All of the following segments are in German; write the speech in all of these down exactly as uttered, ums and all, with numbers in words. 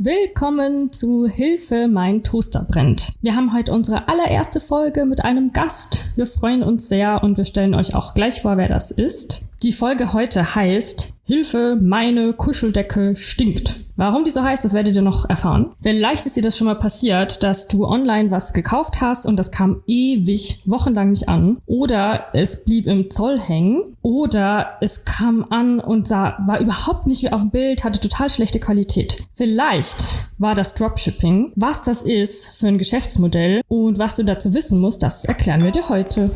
Willkommen zu Hilfe, mein Toaster brennt. Wir haben heute unsere allererste Folge mit einem Gast. Wir freuen uns sehr und wir stellen euch auch gleich vor, wer das ist. Die Folge heute heißt Hilfe, meine Kuscheldecke stinkt. Warum die so heißt, das werdet ihr noch erfahren. Vielleicht ist dir das schon mal passiert, dass du online was gekauft hast und das kam ewig, wochenlang nicht an. Oder es blieb im Zoll hängen. Oder es kam an und sah, war überhaupt nicht wie auf dem Bild, hatte total schlechte Qualität. Vielleicht war das Dropshipping. Was das ist für ein Geschäftsmodell und was du dazu wissen musst, das erklären wir dir heute.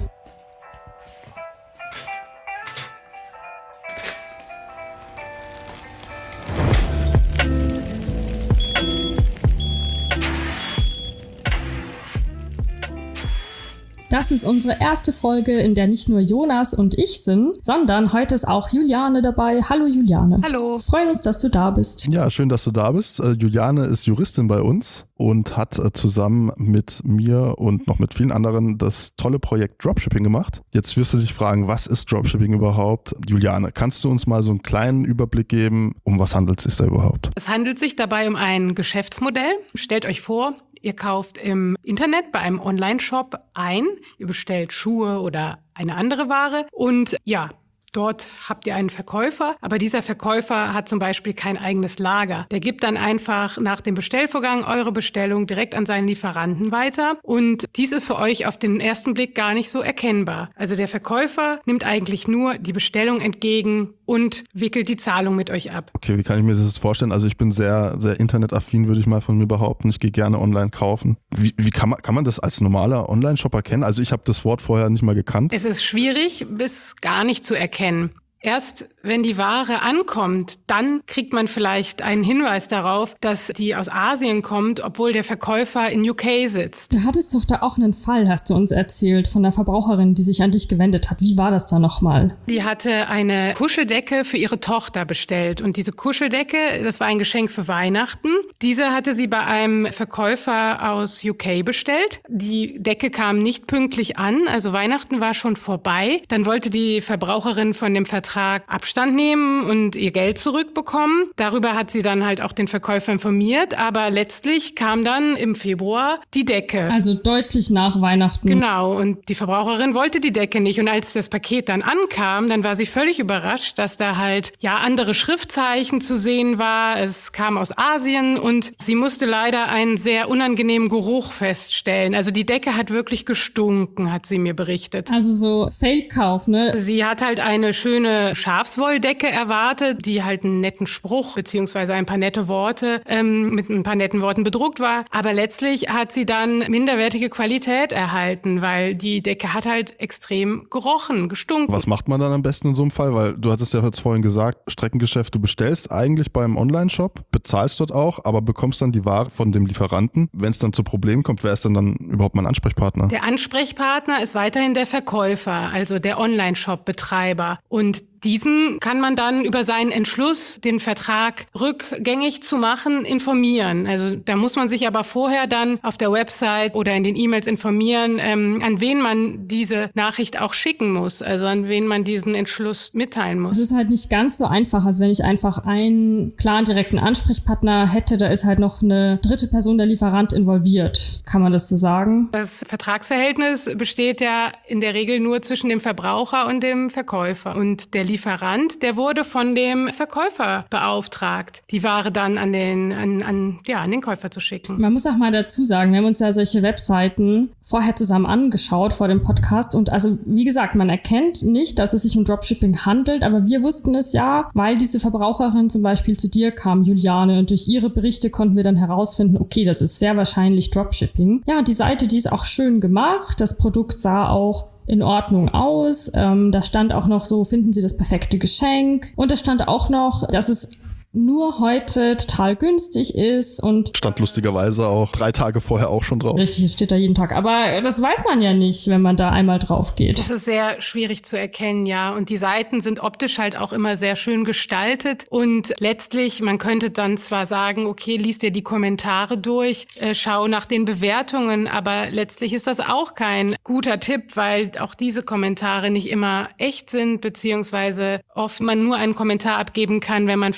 Das ist unsere erste Folge, in der nicht nur Jonas und ich sind, sondern heute ist auch Juliane dabei. Hallo Juliane. Hallo. Freuen uns, dass du da bist. Ja, schön, dass du da bist. Äh, Juliane ist Juristin bei uns und hat äh, zusammen mit mir und noch mit vielen anderen das tolle Projekt Dropshipping gemacht. Jetzt wirst du dich fragen, was ist Dropshipping überhaupt? Juliane, kannst du uns mal so einen kleinen Überblick geben, um was handelt es sich da überhaupt? Es handelt sich dabei um ein Geschäftsmodell. Stellt euch vor, ihr kauft im Internet bei einem Online-Shop ein, ihr bestellt Schuhe oder eine andere Ware und ja, dort habt ihr einen Verkäufer, aber dieser Verkäufer hat zum Beispiel kein eigenes Lager. Der gibt dann einfach nach dem Bestellvorgang eure Bestellung direkt an seinen Lieferanten weiter und dies ist für euch auf den ersten Blick gar nicht so erkennbar. Also der Verkäufer nimmt eigentlich nur die Bestellung entgegen und wickelt die Zahlung mit euch ab. Okay, wie kann ich mir das vorstellen? Also ich bin sehr, sehr internetaffin, würde ich mal von mir behaupten. Ich gehe gerne online kaufen. Wie, wie kann man, kann man das als normaler Online-Shopper kennen? Also ich habe das Wort vorher nicht mal gekannt. Es ist schwierig bis gar nicht zu erkennen. Erst wenn die Ware ankommt, dann kriegt man vielleicht einen Hinweis darauf, dass die aus Asien kommt, obwohl der Verkäufer in U K sitzt. Du hattest doch da auch einen Fall, hast du uns erzählt, von einer Verbraucherin, die sich an dich gewendet hat. Wie war das da nochmal? Die hatte eine Kuscheldecke für ihre Tochter bestellt. Und diese Kuscheldecke, das war ein Geschenk für Weihnachten. Diese hatte sie bei einem Verkäufer aus U K bestellt. Die Decke kam nicht pünktlich an, also Weihnachten war schon vorbei. Dann wollte die Verbraucherin von dem Vertrag Abstand nehmen und ihr Geld zurückbekommen. Darüber hat sie dann halt auch den Verkäufer informiert, aber letztlich kam dann im Februar die Decke. Also deutlich nach Weihnachten. Genau, und die Verbraucherin wollte die Decke nicht und als das Paket dann ankam, dann war sie völlig überrascht, dass da halt ja andere Schriftzeichen zu sehen war. Es kam aus Asien und sie musste leider einen sehr unangenehmen Geruch feststellen. Also die Decke hat wirklich gestunken, hat sie mir berichtet. Also so Fehlkauf, ne? Sie hat halt eine schöne Schafswolldecke erwartet, die halt einen netten Spruch beziehungsweise ein paar nette Worte ähm, mit ein paar netten Worten bedruckt war. Aber letztlich hat sie dann minderwertige Qualität erhalten, weil die Decke hat halt extrem gerochen, gestunken. Was macht man dann am besten in so einem Fall? Weil du hattest ja jetzt vorhin gesagt, Streckengeschäft, du bestellst eigentlich beim Online-Shop, bezahlst dort auch, aber bekommst dann die Ware von dem Lieferanten. Wenn es dann zu Problemen kommt, wer ist denn dann überhaupt mein Ansprechpartner? Der Ansprechpartner ist weiterhin der Verkäufer, also der Online-Shop-Betreiber. Und diesen kann man dann über seinen Entschluss, den Vertrag rückgängig zu machen, informieren. Also da muss man sich aber vorher dann auf der Website oder in den E-Mails informieren, ähm, an wen man diese Nachricht auch schicken muss, also an wen man diesen Entschluss mitteilen muss. Es ist halt nicht ganz so einfach, als wenn ich einfach einen klaren, direkten Ansprechpartner hätte, da ist halt noch eine dritte Person, der Lieferant, involviert. Kann man das so sagen? Das Vertragsverhältnis besteht ja in der Regel nur zwischen dem Verbraucher und dem Verkäufer. Und der Lieferant, der wurde von dem Verkäufer beauftragt, die Ware dann an den, an, an, ja, an den Käufer zu schicken. Man muss auch mal dazu sagen, wir haben uns ja solche Webseiten vorher zusammen angeschaut vor dem Podcast und also wie gesagt, man erkennt nicht, dass es sich um Dropshipping handelt, aber wir wussten es ja, weil diese Verbraucherin zum Beispiel zu dir kam, Juliane, und durch ihre Berichte konnten wir dann herausfinden, okay, das ist sehr wahrscheinlich Dropshipping. Ja, die Seite, die ist auch schön gemacht, das Produkt sah auch in Ordnung aus. Ähm, da stand auch noch so, finden Sie das perfekte Geschenk. Und da stand auch noch, dass es nur heute total günstig ist und stand lustigerweise auch drei Tage vorher auch schon drauf. Richtig, es steht da jeden Tag. Aber das weiß man ja nicht, wenn man da einmal drauf geht. Das ist sehr schwierig zu erkennen, ja. Und die Seiten sind optisch halt auch immer sehr schön gestaltet. Und letztlich, man könnte dann zwar sagen, okay, lies dir die Kommentare durch, äh, schau nach den Bewertungen, aber letztlich ist das auch kein guter Tipp, weil auch diese Kommentare nicht immer echt sind, beziehungsweise oft man nur einen Kommentar abgeben kann, wenn man fünf Sterne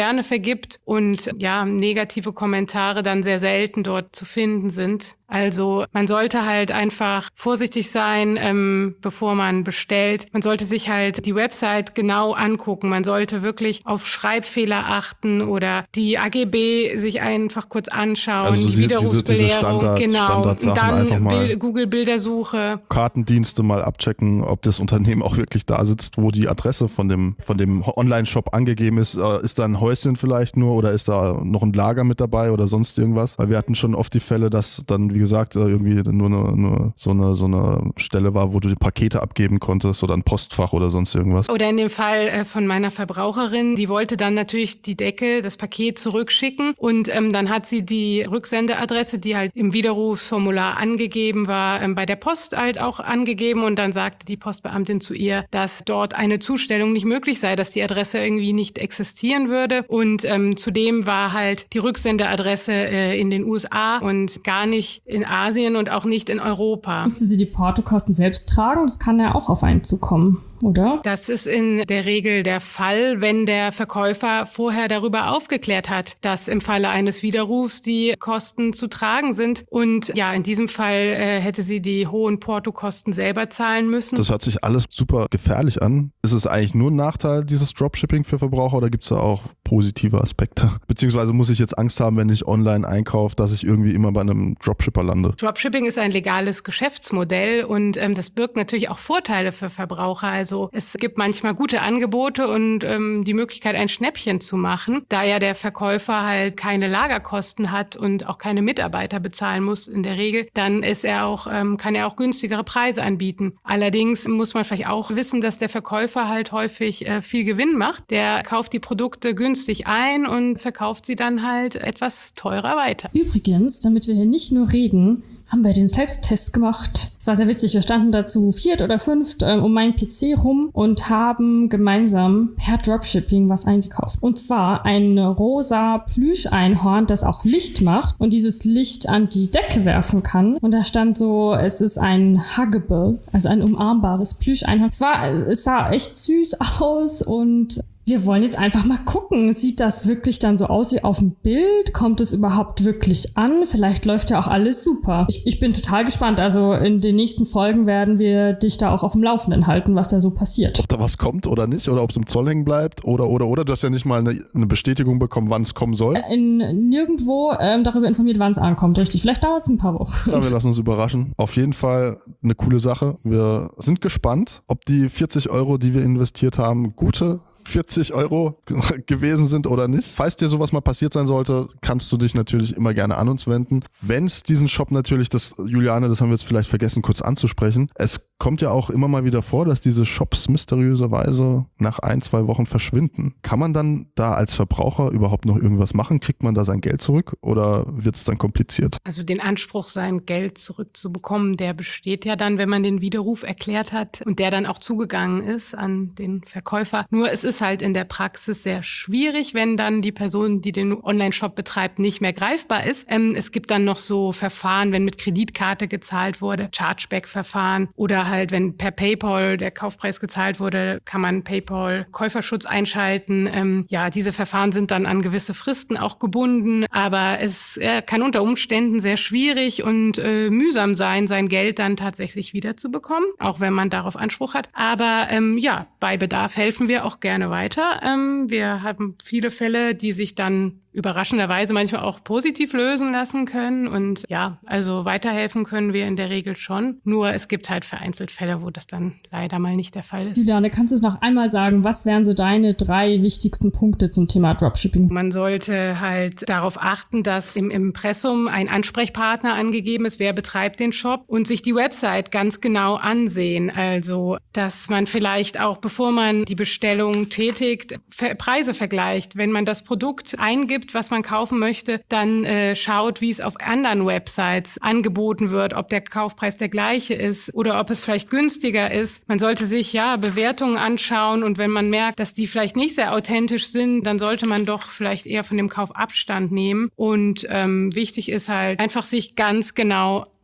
Sterne vergibt und ja, negative Kommentare dann sehr selten dort zu finden sind. Also man sollte halt einfach vorsichtig sein, ähm, bevor man bestellt. Man sollte sich halt die Website genau angucken. Man sollte wirklich auf Schreibfehler achten oder die A G B sich einfach kurz anschauen, also die diese, Widerrufsbelehrung, diese Standard, genau. Standardsachen Und dann einfach mal Bil- Google-Bildersuche. Kartendienste mal abchecken, ob das Unternehmen auch wirklich da sitzt, wo die Adresse von dem, von dem Online-Shop angegeben ist. Äh, ist da ein Häuschen vielleicht nur oder ist da noch ein Lager mit dabei oder sonst irgendwas? Weil wir hatten schon oft die Fälle, dass dann, wie gesagt, irgendwie nur, eine, nur so, eine, so eine Stelle war, wo du die Pakete abgeben konntest oder ein Postfach oder sonst irgendwas. Oder in dem Fall äh, von meiner Verbraucherin, die wollte dann natürlich die Decke, das Paket zurückschicken und ähm, dann hat sie die Rücksendeadresse, die halt im Widerrufsformular angegeben war, ähm, bei der Post halt auch angegeben und dann sagte die Postbeamtin zu ihr, dass dort eine Zustellung nicht möglich sei, dass die Adresse irgendwie nicht existieren würde und ähm, zudem war halt die Rücksendeadresse äh, in den U S A und gar nicht in Asien und auch nicht in Europa. Musste sie die Portokosten selbst tragen? Das kann ja auch auf einen zukommen, oder? Das ist in der Regel der Fall, wenn der Verkäufer vorher darüber aufgeklärt hat, dass im Falle eines Widerrufs die Kosten zu tragen sind. Und ja, in diesem Fall äh, hätte sie die hohen Portokosten selber zahlen müssen. Das hört sich alles super gefährlich an. Ist es eigentlich nur ein Nachteil, dieses Dropshipping für Verbraucher, oder gibt es da auch positive Aspekte? Beziehungsweise muss ich jetzt Angst haben, wenn ich online einkaufe, dass ich irgendwie immer bei einem Dropshipper lande? Dropshipping ist ein legales Geschäftsmodell und ähm, das birgt natürlich auch Vorteile für Verbraucher. Also es gibt manchmal gute Angebote und ähm, die Möglichkeit, ein Schnäppchen zu machen, da ja der Verkäufer halt keine Lagerkosten hat und auch keine Mitarbeiter bezahlen muss in der Regel, dann ist er auch, ähm, kann er auch günstigere Preise anbieten. Allerdings muss man vielleicht auch wissen, dass der Verkäufer halt häufig äh, viel Gewinn macht. Der kauft die Produkte günstig ein und verkauft sie dann halt etwas teurer weiter. Übrigens, damit wir hier nicht nur reden, haben wir den Selbsttest gemacht. Es war sehr witzig. Wir standen dazu viert oder fünft ähm, um meinen P C rum und haben gemeinsam per Dropshipping was eingekauft. Und zwar ein rosa Plüscheinhorn, das auch Licht macht und dieses Licht an die Decke werfen kann. Und da stand so, es ist ein Huggable, also ein umarmbares Plüscheinhorn. Es war, es sah echt süß aus und wir wollen jetzt einfach mal gucken. Sieht das wirklich dann so aus wie auf dem Bild? Kommt es überhaupt wirklich an? Vielleicht läuft ja auch alles super. Ich, ich bin total gespannt. Also in den nächsten Folgen werden wir dich da auch auf dem Laufenden halten, was da so passiert. Ob da was kommt oder nicht, oder ob es im Zoll hängen bleibt oder, oder, oder. Du hast ja nicht mal eine, eine Bestätigung bekommen, wann es kommen soll. In, nirgendwo ähm, darüber informiert, wann es ankommt, richtig. Vielleicht dauert es ein paar Wochen. Ja, wir lassen uns überraschen. Auf jeden Fall eine coole Sache. Wir sind gespannt, ob die vierzig Euro, die wir investiert haben, gute vierzig Euro gewesen sind oder nicht. Falls dir sowas mal passiert sein sollte, kannst du dich natürlich immer gerne an uns wenden. Wenn es diesen Shop natürlich, das Juliane, das haben wir jetzt vielleicht vergessen kurz anzusprechen, es kommt ja auch immer mal wieder vor, dass diese Shops mysteriöserweise nach ein, zwei Wochen verschwinden. Kann man dann da als Verbraucher überhaupt noch irgendwas machen? Kriegt man da sein Geld zurück oder wird es dann kompliziert? Also den Anspruch, sein Geld zurückzubekommen, der besteht ja dann, wenn man den Widerruf erklärt hat und der dann auch zugegangen ist an den Verkäufer. Nur es ist halt in der Praxis sehr schwierig, wenn dann die Person, die den Online-Shop betreibt, nicht mehr greifbar ist. Ähm, es gibt dann noch so Verfahren, wenn mit Kreditkarte gezahlt wurde, Chargeback-Verfahren oder halt, wenn per PayPal der Kaufpreis gezahlt wurde, kann man PayPal-Käuferschutz einschalten. Ähm, ja, diese Verfahren sind dann an gewisse Fristen auch gebunden, aber es äh, kann unter Umständen sehr schwierig und äh, mühsam sein, sein Geld dann tatsächlich wiederzubekommen, auch wenn man darauf Anspruch hat. Aber ähm, ja, bei Bedarf helfen wir auch gerne weiter. Ähm, wir haben viele Fälle, die sich dann überraschenderweise manchmal auch positiv lösen lassen können. Und ja, also weiterhelfen können wir in der Regel schon. Nur es gibt halt vereinzelt Fälle, wo das dann leider mal nicht der Fall ist. Juliane, kannst du es noch einmal sagen, was wären so deine drei wichtigsten Punkte zum Thema Dropshipping? Man sollte halt darauf achten, dass im Impressum ein Ansprechpartner angegeben ist, wer betreibt den Shop und sich die Website ganz genau ansehen. Also, dass man vielleicht auch, bevor man die Bestellung tätigt, Preise vergleicht. Wenn man das Produkt eingibt, was man kaufen möchte, dann äh, schaut, wie es auf anderen Websites angeboten wird, ob der Kaufpreis der gleiche ist oder ob es vielleicht günstiger ist. Man sollte sich ja Bewertungen anschauen und wenn man merkt, dass die vielleicht nicht sehr authentisch sind, dann sollte man doch vielleicht eher von dem Kauf Abstand nehmen. Und ähm, wichtig ist halt einfach sich ganz genau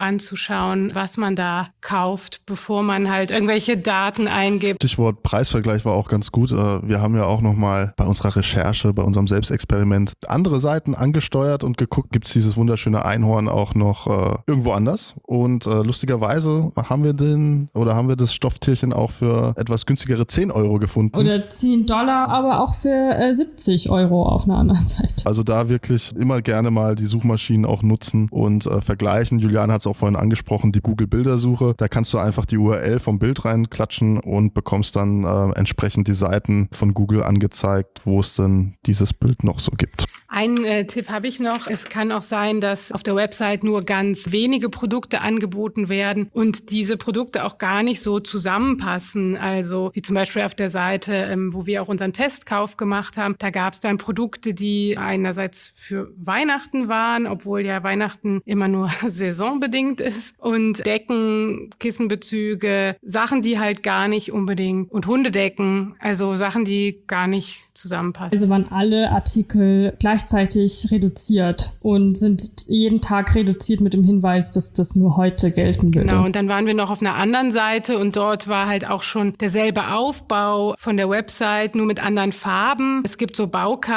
anzuschauen, was man da kauft, bevor man halt irgendwelche Daten eingibt. Stichwort Preisvergleich war auch ganz gut. Wir haben ja auch nochmal bei unserer Recherche, bei unserem Selbstexperiment andere Seiten angesteuert und geguckt, gibt es dieses wunderschöne Einhorn auch noch äh, irgendwo anders. Und äh, lustigerweise haben wir den oder haben wir das Stofftierchen auch für etwas günstigere zehn Euro gefunden. Oder zehn Dollar, aber auch für äh, siebzig Euro auf einer anderen Seite. Also da wirklich immer gerne mal die Suchmaschinen auch nutzen und äh, vergleichen. Julian hat es auch vorhin angesprochen, die Google-Bildersuche. Da kannst du einfach die U R L vom Bild reinklatschen und bekommst dann äh, entsprechend die Seiten von Google angezeigt, wo es denn dieses Bild noch so gibt. Ein äh, Tipp habe ich noch. Es kann auch sein, dass auf der Website nur ganz wenige Produkte angeboten werden und diese Produkte auch gar nicht so zusammenpassen. Also wie zum Beispiel auf der Seite, ähm, wo wir auch unseren Testkauf gemacht haben. Da gab es dann Produkte, die einerseits für Weihnachten waren, obwohl ja Weihnachten immer nur saisonbedingt ist. Und Decken, Kissenbezüge, Sachen, die halt gar nicht unbedingt, und Hundedecken, also Sachen, die gar nicht zusammenpassen. Also waren alle Artikel gleichzeitig reduziert und sind jeden Tag reduziert mit dem Hinweis, dass das nur heute gelten würde. Genau, und dann waren wir noch auf einer anderen Seite und dort war halt auch schon derselbe Aufbau von der Website, nur mit anderen Farben. Es gibt so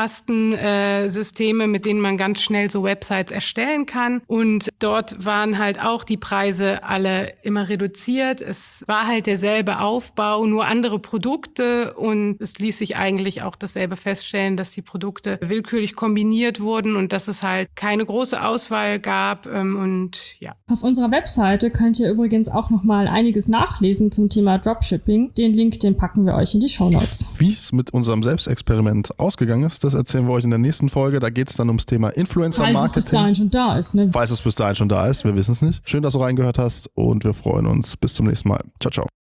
Baukastensysteme, mit denen man ganz schnell so Websites erstellen kann und dort waren halt auch die Preise alle immer reduziert. Es war halt derselbe Aufbau, nur andere Produkte und es ließ sich eigentlich auch dasselbe feststellen, dass die Produkte willkürlich kombiniert wurden und dass es halt keine große Auswahl gab und ja. Auf unserer Webseite könnt ihr übrigens auch noch mal einiges nachlesen zum Thema Dropshipping. Den Link, den packen wir euch in die Shownotes. Wie es mit unserem Selbstexperiment ausgegangen ist, das erzählen wir euch in der nächsten Folge. Da geht es dann ums Thema Influencer-Marketing. Falls es bis dahin schon da ist, ne? Falls es bis dahin schon da ist, wir wissen es nicht. Schön, dass du reingehört hast und wir freuen uns. Bis zum nächsten Mal. Ciao, ciao.